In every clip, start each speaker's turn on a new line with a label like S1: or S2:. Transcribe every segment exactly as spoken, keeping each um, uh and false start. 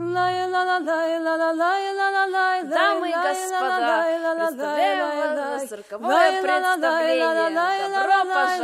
S1: Дамы и господа, представляем вас на цирковое представление. Добро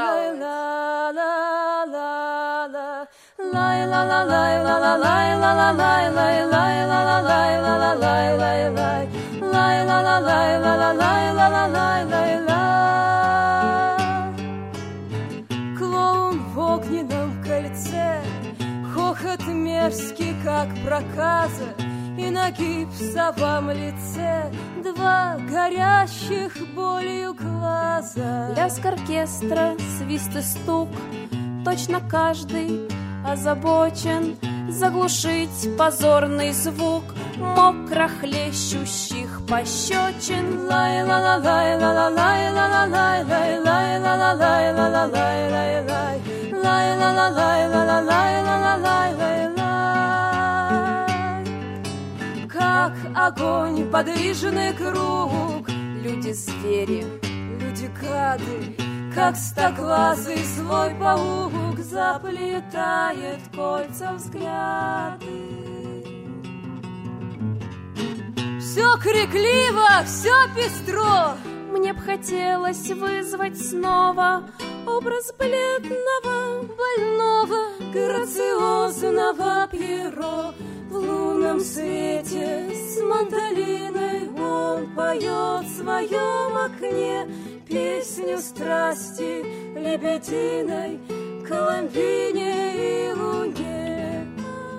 S2: пожаловать! Клоун в огненном кольце, хохот мерзкий, как проказа, и нагиб в совом лице два горящих болью глаза.
S1: Лязг оркестра, свист и стук, точно каждый озабочен заглушить позорный звук мокро хлещущих пощечин.
S2: Лай ла ла лай ла ла лай ла ла лай лай лай ла ла лай ла ла лай лай лай лай ла ла лай ла ла лай ла ла лай лай лай. Как огонь подвижный круг, люди-звери, люди-гады, как стоглазый злой паук заплетает кольца взгляды. Все крикливо, все пестро.
S1: Мне б хотелось вызвать снова образ бледного,
S2: больного, грациозного Пьеро. В лунном свете с мандолиной он поет в своем окне песню страсти лебединой, Коломбине и луне.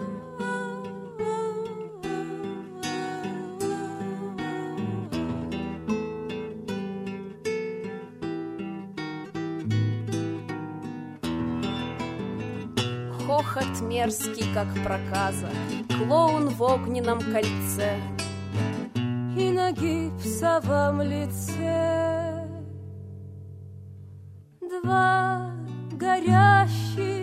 S1: Хохот мерзкий, как проказа, клоун в огненном кольце,
S2: и нагиб в совом лице два горящие